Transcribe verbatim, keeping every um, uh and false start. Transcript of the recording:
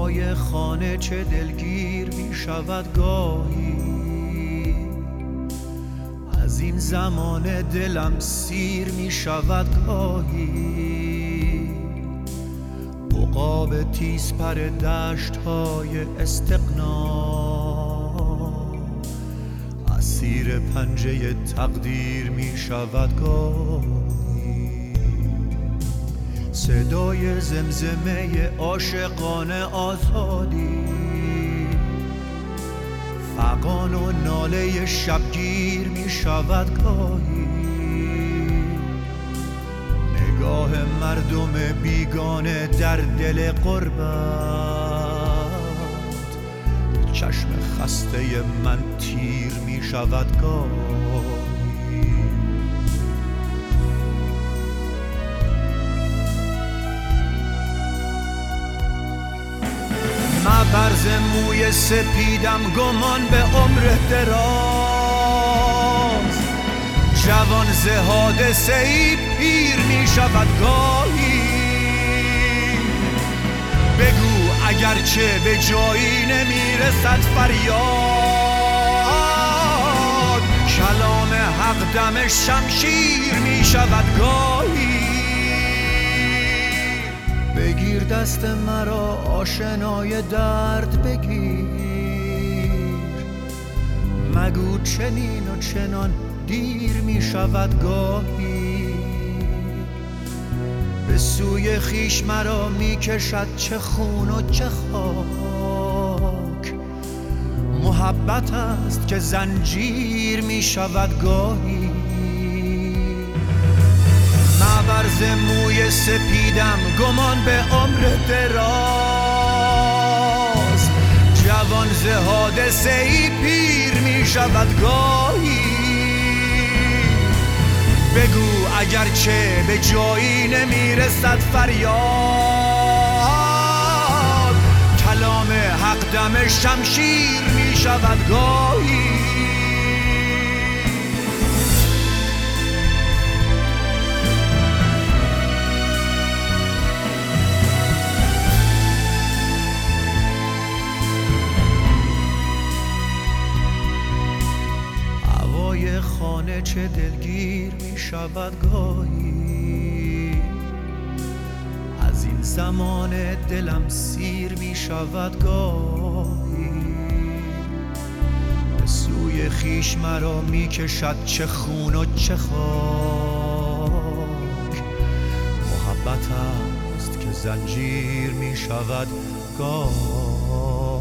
هوای خانه چه دلگیر می شود گاهی، از این زمان دلم سیر می شود گاهی. عقاب تیز پر دشت های استغنا اسیر پنجه تقدیر می شود گاهی. صدای زمزمه عاشقانه آزادی، فغان و ناله شبگیر می شود گاهی. نگاه مردم بیگانه در دل غربت، چشم خسته من تیر می شود گاهی. مبرز موی سپیدم گمان به عمر دراز، جوان ز حادثه ای پیر می شود گاهی. بگو اگرچه به جایی نمی رسد فریاد، کلام حق دم شمشیر می شود گاهی. بگیر دست مرا آشنای درد بگیر، مگو چنین و چنان دیر می شود گاهی. به سوی خیش مرا می کشد چه خون و چه خاک، محبت است که زنجیر می شود گاهی. مبرز موی سپیدم گمان به عمر دراز، جوان ز حادثه ای پیر می شود گاهی. بگو اگرچه به جایی نمی رسد فریاد، کلام حق دم شمشیر می شود گاهی. خانه چه دلگیر می شود گاهی، از این زمان دلم سیر می شود گاهی. به سوی خیش مرا می کشد چه خون و چه خاک، محبت است که زنجیر می شود گاهی.